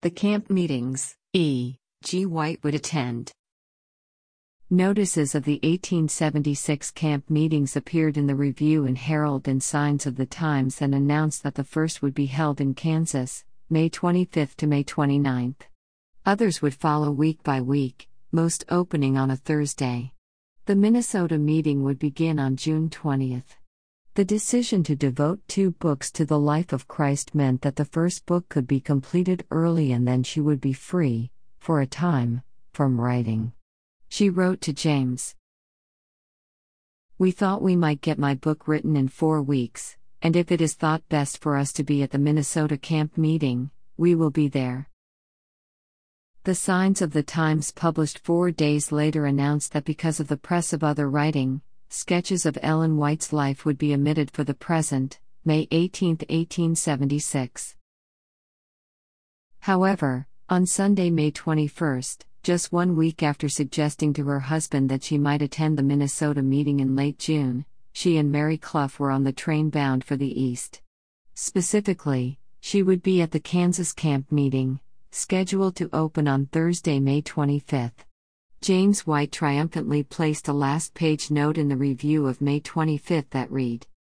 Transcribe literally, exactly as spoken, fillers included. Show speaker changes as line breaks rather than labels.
The camp meetings, E G White would attend. Notices of the eighteen seventy-six camp meetings appeared in the Review and Herald and Signs of the Times and announced that the first would be held in Kansas, May twenty-fifth to May twenty-ninth. Others would follow week by week, most opening on a Thursday. The Minnesota meeting would begin on June twentieth. The decision to devote two books to the life of Christ meant that the first book could be completed early and then she would be free, for a time, from writing. She wrote to James, "We thought we might get my book written in four weeks, and if it is thought best for us to be at the Minnesota camp meeting, we will be there." The Signs of the Times published four days later announced that because of the press of other writing, sketches of Ellen White's life would be omitted for the present, May eighteenth, eighteen seventy-six. However, on Sunday, May twenty-first, just one week after suggesting to her husband that she might attend the Minnesota meeting in late June, she and Mary Clough were on the train bound for the East. Specifically, she would be at the Kansas camp meeting, scheduled to open on Thursday, May twenty-fifth. James White triumphantly placed a last-page note in the Review of May twenty-fifth that read,